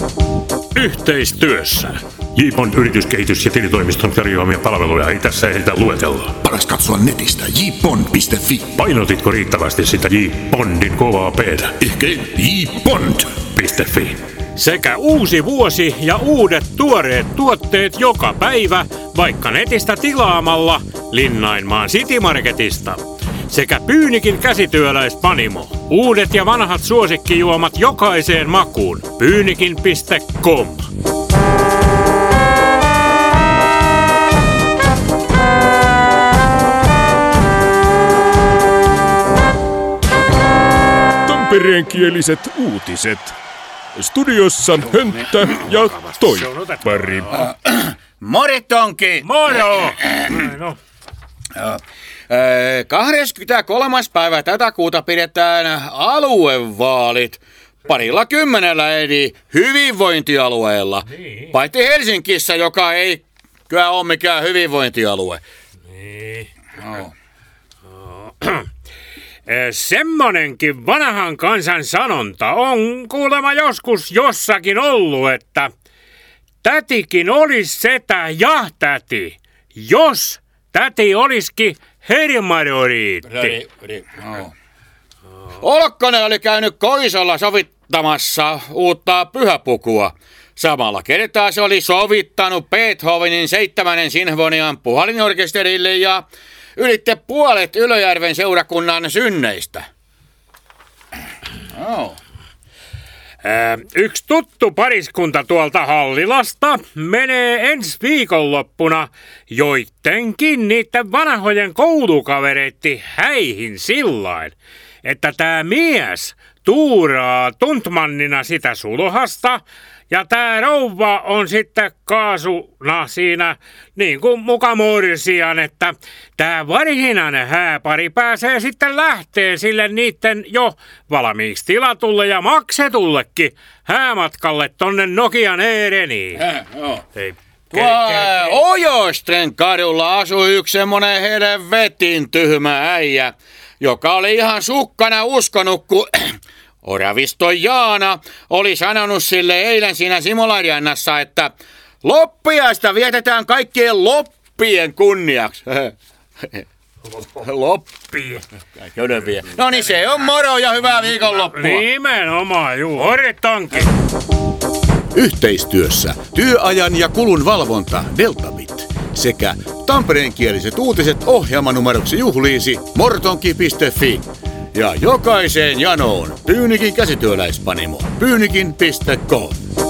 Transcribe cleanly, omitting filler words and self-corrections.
Yhteistyössä. JPON yrityskehitys- ja tilitoimiston tarjoamia palveluja ei tässä ehditä luetella. Paras katsoa netistä jpond.fi. Painotitko riittävästi sitä JPONDin kovaa P:tä? Ehkä jpond.fi. Sekä uusi vuosi ja uudet tuoreet tuotteet joka päivä, vaikka netistä tilaamalla Linnainmaan City Marketista. Sekä Pyynikin käsityöläispanimo. Uudet ja vanhat suosikkijuomat jokaiseen makuun. Pyynikin.com. Tampereenkieliset uutiset. Studiossa Hönttä ja Toippari. Moritonki! Moro! No. 23. päivä tätä kuuta pidetään aluevaalit 20 eri hyvinvointialueella. Niin. Paitsi Helsingissä, joka ei kyllä ole mikään hyvinvointialue. Niin. No. Semmonenkin vanhan kansan sanonta on kuulemma joskus jossakin ollut, että tätikin olisi setä ja täti, jos täti olisikin hermadoriitti. Olkkonen oli käynyt Koisolla sovittamassa uutta pyhäpukua. Samalla kertaa se oli sovittanut Beethovenin 7. sinfonian puhallinorkesterille ja ylitte puolet Ylöjärven seurakunnan synneistä. Yksi tuttu pariskunta tuolta Hallilasta menee ensi viikonloppuna joittenkin niiden vanhojen koulukavereitti häihin sillain, että tää mies tuuraa tuntmannina sitä sulhasta ja tää rouva on sitten kaasuna siinä niin kuin muka morsian, että tää varsinainen hääpari pääsee sitten lähteen sille niitten jo valmiiksi tilatulle ja maksetullekin häämatkalle tonne Nokian Eereniin. Ojostren kadulla asui yksi semmonen helvetin tyhmä äijä, joka oli ihan sukkana uskonut, kun Oravisto Jaana oli sanonut sille eilen siinä Simolariannassa, että loppiaista vietetään kaikkien loppien kunniaksi. Loppien. No niin, se on moro ja hyvää viikonloppua. Nimenomaan, juu. Hortonki. Yhteistyössä työajan ja kulun valvonta Deltabit sekä tampereenkieliset uutiset ohjelmanumeroksi juhliisi mortonki.fi. Ja jokaiseen janoon Pyynikin käsityöläispanimo. Pyynikin.com.